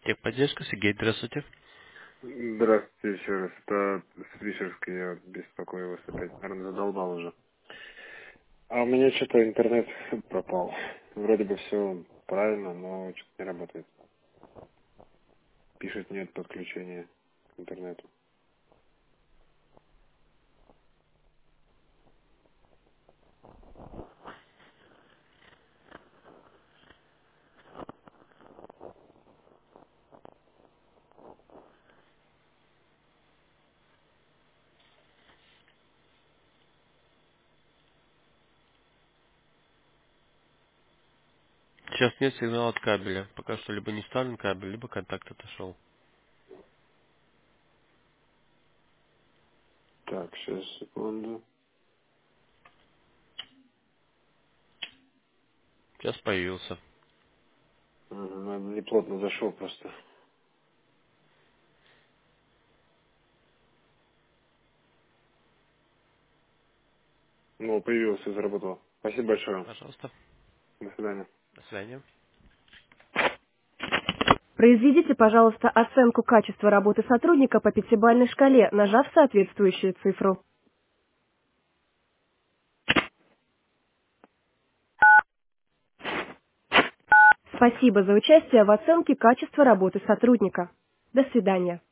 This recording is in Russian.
Техподдержка, Сергей, здравствуйте. Здравствуйте еще раз. Это с Вишерской, я беспокою вас опять. Наверное, задолбал уже. А у меня что-то интернет пропал. Вроде бы все правильно, но что-то не работает. Пишет нет подключения к интернету. Сейчас нет сигнала от кабеля. Пока что либо не вставлен кабель, либо контакт отошел. Так, сейчас, секунду. Сейчас появился. Неплотно зашел просто. Ну, появился, заработал. Спасибо большое. Пожалуйста. До свидания. До свидания. Произведите, пожалуйста, оценку качества работы сотрудника по пятибалльной шкале, нажав соответствующую цифру. Спасибо за участие в оценке качества работы сотрудника. До свидания.